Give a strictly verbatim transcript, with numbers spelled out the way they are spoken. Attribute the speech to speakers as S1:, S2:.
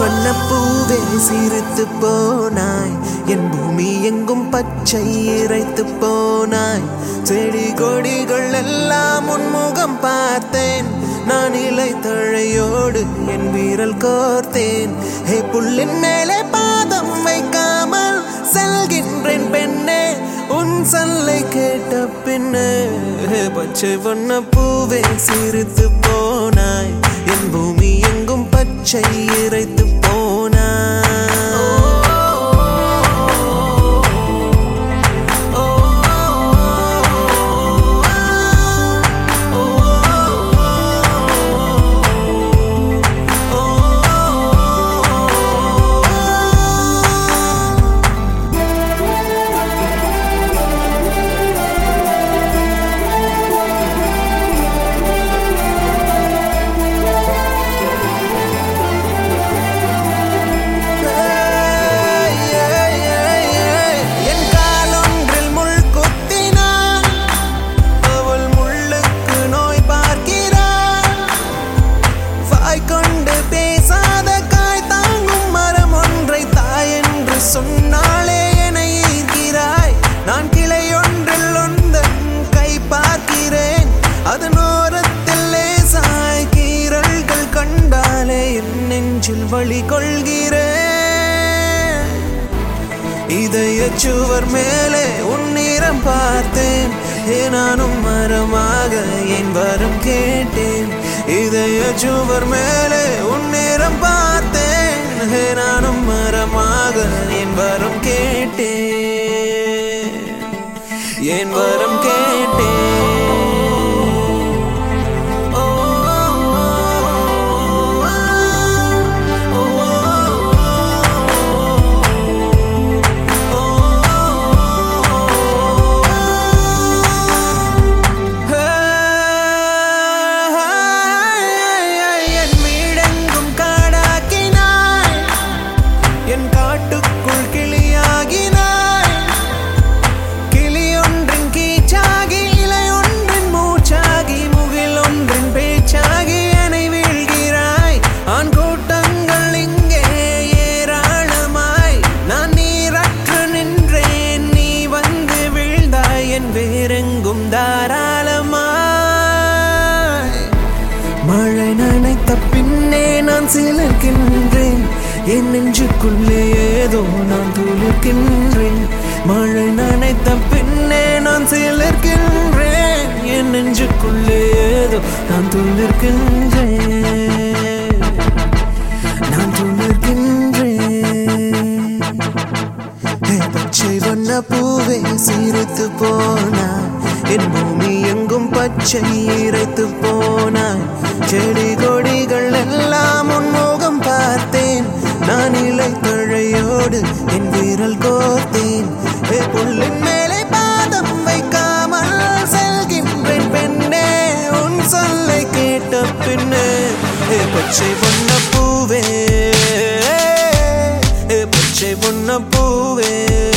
S1: வண்ணப்பூவே சிரித்து போனாய், என் பூமி எங்கும் பச்சை இறைத்து போனாய். செடி கொடிகள் எல்லாம் உன்முகம் பார்த்தேன், நான் இலை தழையோடு என் வீரல் கோர்த்தேன். ஹே புல்லின் மேலே பாதம் வைக்காமல் செல்கின்றேன் பெண்ணே, உன் சொல்லை கேட்ட பின்னே. பச்சை வண்ணப்பூவே சிரித்து போனாய், என் பூமி எங்கும் பச்சை இறைத்து போனாய். சொன்னாலே என்னை ஈர்க்கிறாய், நான் கிளையொன்றில் ஒன்றன் கை பார்க்கிறேன், அதன் ஓரத்தில் லேசாய் கீறல்கள் கண்டாலே என் நெஞ்சில் வலி கொள்கிறேன். இதய சுவர் மேலே உன்னிறம் பார்த்தேன், நானும் மரமாக என் வரம் கேட்டேன். இதய சுவர் மேலே உன்னிறம் பார்த்தேன், நானும் மரமாக என் வரம் கேட்டேன், என் வரம் கேட்டேன். காட்டுக்குள் கிளியாகினாய், கிளியொன்றின் கீச்சாகி இலையொன்றின் மூச்சாகி முகில் ஒன்றின் பேச்சாகி என்னை வீழ்கிறாய். ஆண் கூட்டங்கள் இங்கே ஏராளமாய், நான் நீரற்று நின்றேன், நீ வந்து வீழ்ந்தாய் என் வேறெங்கும் தாராளமாய். மழை நனைத்த பின்னே நான் சிலிர்க்கின்றேன், என் நெஞ்சுக்குள்ளே ஏதோ நான் துளிர்க்கின்றேன். மழை நனைத்த பின்னே நான் சிலிர்க்கின்றேன், என் நெஞ்சுக்குள்ளே ஏதோ நான் துளிர்க்கின்றேன், நான் துளிர்க்கின்றேன். பச்சை வண்ணப்பூவே சிரித்து போனாய், என் பூமி எங்கும் பச்சை இறைத்து போனாய். செடி கொடிகள் எல்லாம் உன்முகம் பார்த்தேன், நான் இலை தழையோடு என் வீரல் கோர்த்தேன். புல்லின் மேலே பாதம் வைக்காமல் செல்கின்றேன் பெண்ணே, உன் சொல்லை கேட்ட பின்னே. பச்சை வண்ணப்பூவே, பச்சை வண்ணப்பூவே.